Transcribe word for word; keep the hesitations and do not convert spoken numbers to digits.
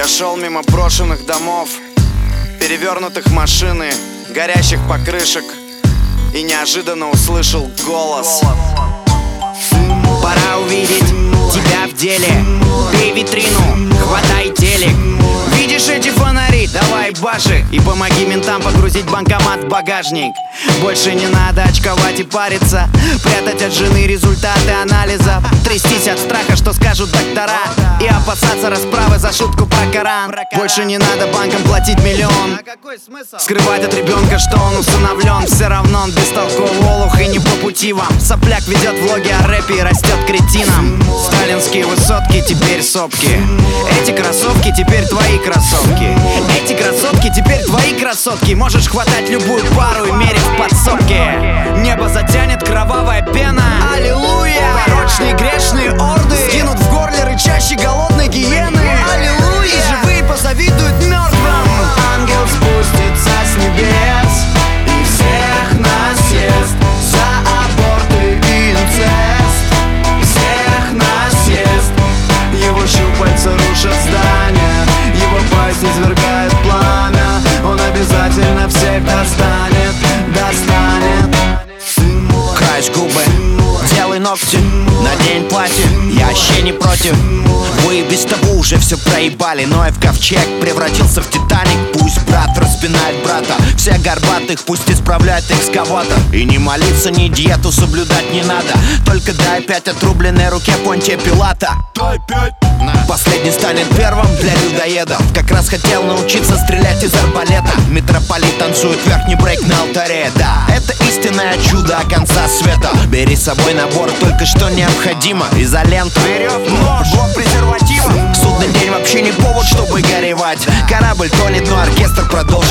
Прошел мимо брошенных домов, перевернутых машин и горящих покрышек, и неожиданно услышал голос. Пора увидеть тебя в деле. Бей витрину, хватай телек. Видишь эти фонари? Давай баши и помоги ментам погрузить банкомат в багажник. Больше не надо очковать и париться, прятать от жены результаты анализа, трястись от страха, что скажут доктора, и опасаться расправы за шутку про Коран. Больше не надо банкам платить миллион, скрывать от ребенка, что он усыновлен. Все равно он бестолковый олух и не по пути вам. Сопляк ведет влоги о рэпе и растет кретином. Сталинские высотки, теперь сопки. Эти кроссовки, теперь твои кроссовки. Эти красотки, теперь твои красотки. Можешь хватать любую пару и мерить в подсобке. Небо затянет кровавая пена. Аллилуйя! Порочные грешные орды скинут в горле рычащей голодной гиены. Аллилуйя! И живые позавидуют мертвым. Ангел спустится с небес и всех нас съест за аборты и инцест. Всех нас съест. Его щупальца рушат здания, его пасть извергает пламя. Он обязательно всех достанет, достанет. Краешь губы, делай ногти, надень платье, я вообще не против. Вы и без того уже все проебали, Ноев ковчег превратился в Титаник. Пусть брат распинает брата, все горбатых пусть исправляет экскаватор. И не молиться, ни диету соблюдать не надо, только дай пять отрубленной руке Понтия Пилата. Дай пять. Последний станет первым для людоедов. Как раз хотел научиться стрелять из арбалета. Митрополит танцует верхний брейк на алтаре. Да, это истинное чудо конца света. Бери с собой набор, только что необходимо: изоленту, веревку, нож, блок презерватива. Судный день вообще не повод, чтобы горевать. Корабль тонет, но оркестр продолжит